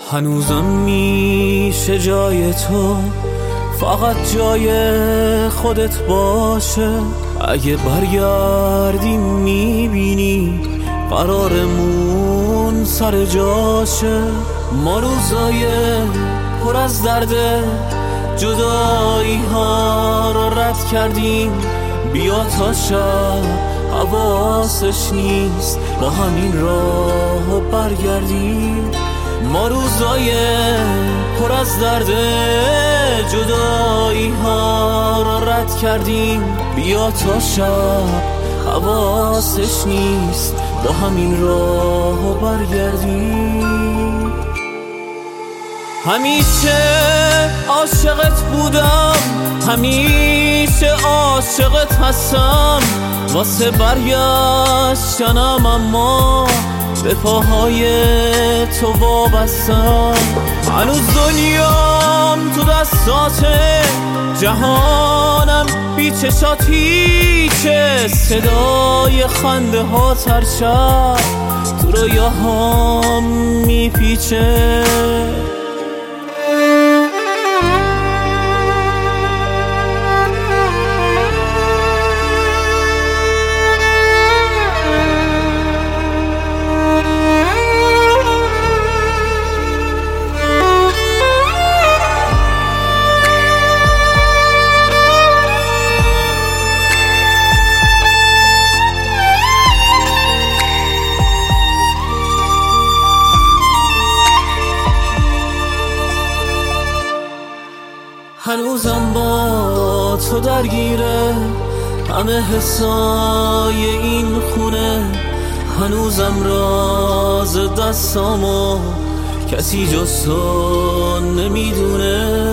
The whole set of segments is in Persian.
هنوزم میشه جای تو فقط جای خودت باشه. اگه برگردی میبینی قرارمون سر جاشه. ما روزای پر از درد جدایی ها رو رد کردیم. بیا تا شب حواسش نیست با همین راه برگردیم. ما روزای پر از درد جدایی ها رو رد کردیم. بیا تا شب حواسش نیست با همین راه برگردیم. همیشه عاشقت بودم، همیشه عاشقت هستم. واسه برگشتنم اما به پاهای تو وابستم. هنوز دنیام تو دستاته، جهانم بی چشاتیچه. صدای خنده ها هر شب تو رویاهام میپیچه. هنوزم با تو درگیره همه حسای این خونه. هنوزم راز دستامو کسی جز تو نمیدونه.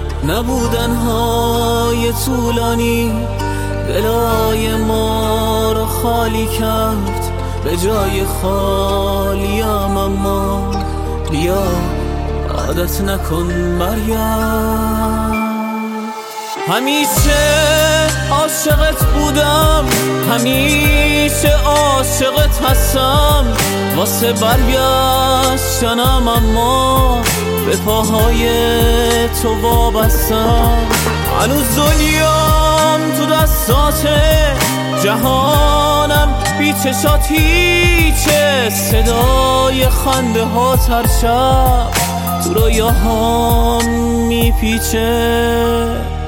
نبودنهای طولانی دلای ما رو خالی کرد. به جای خالیم اما بیا عادت نکن برگرد. همیشه عاشقت بودم، همیشه عاشقت هستم. واسه برگشتنم اما به پاهای تو وابستم. هنوز دنیام تو دستاته، جهانم بی چشاتیچه. صدای خنده ها هر شب تو رویاهام میپیچه.